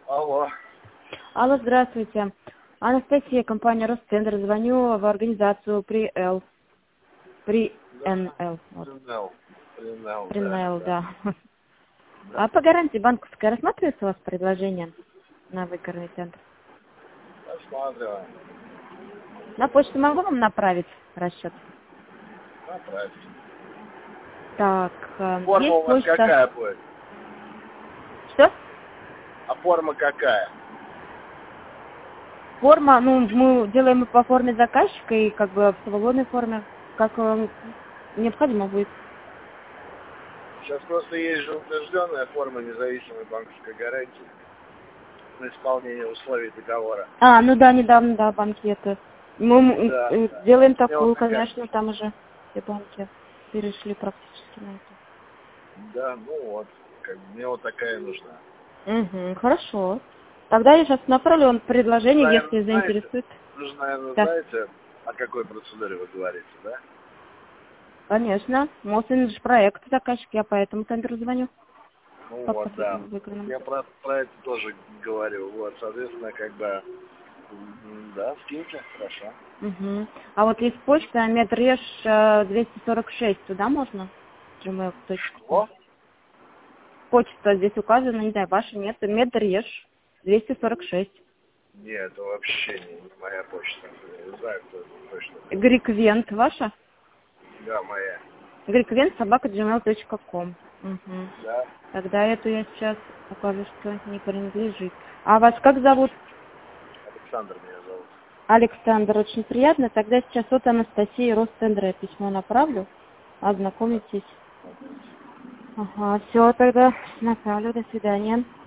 Алло. Алло, здравствуйте. Анастасия, компания Ростендер. Звоню в организацию ПРИ-Л. ПРИ-НЛ. Вот. ПРИ-НЛ, Да. да. А по гарантии банковской рассматривается у вас предложение на выгорный центр? Рассматриваем. На почту могу вам направить расчет? Направьте. Так, Форма есть у вас почта. какая будет? Что? А форма какая? Форма, мы делаем по форме заказчика и как бы в свободной форме, как необходимо будет. Сейчас просто есть же утвержденная форма независимой банковской гарантии на исполнение условий договора. Недавно, да, банки это. Мы Да. делаем Мне такую, вот такая. конечно, там уже все банки перешли практически на это. Да, мне вот такая нужна. Хорошо. Тогда я сейчас направлю вам предложение, если заинтересует. Вы же, наверное, Да, знаете, о какой процедуре вы говорите, да? конечно. Мосинж проект заказчик, я поэтому тендер звоню. Да. Выигранному. Я про это тоже говорю. Вот, соответственно, да, скиньте, хорошо. А вот есть почта медреж 246, туда можно? gmail.com. Что? Почта здесь указана, не знаю, ваша нет, медреж 246. Нет, это вообще не моя почта. Я не знаю, кто это точно. Гриквент ваша? Да, моя. Гриквент@gmail.com. Да. Тогда эту я сейчас укажу, что не принадлежит. А вас как зовут? Александр меня зовут. Александр, очень приятно. Тогда сейчас от Анастасии Ростендера письмо направлю. Ознакомитесь. Ага, все, тогда направлю. До свидания.